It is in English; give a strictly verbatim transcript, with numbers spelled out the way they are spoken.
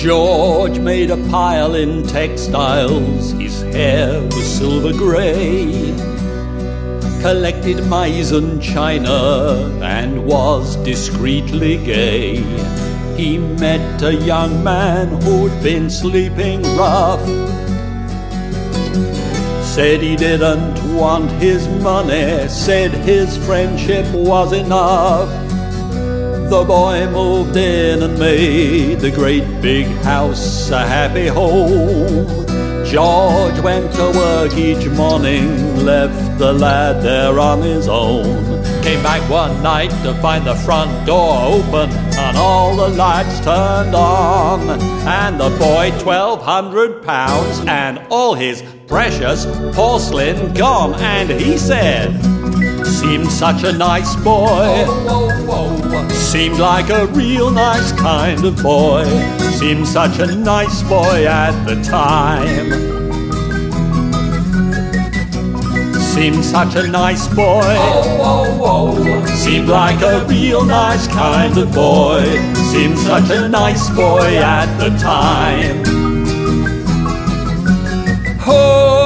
George made a pile in textiles, his hair was silver grey, collected maize and china and was discreetly gay. He met a young man who'd been sleeping rough, said he didn't want his money, said his friendship was enough. The boy moved in and made the great big house a happy home. George went to work each morning, left the lad there on his own. Came back one night to find the front door open and all the lights turned on, and the boy twelve hundred pounds and all his precious porcelain gone. And he said, seemed such a nice boy, seemed like a real nice kind of boy, seemed such a nice boy at the time, seemed such a nice boy, seemed like a real nice kind of boy, seemed such a nice boy at the time. Oh,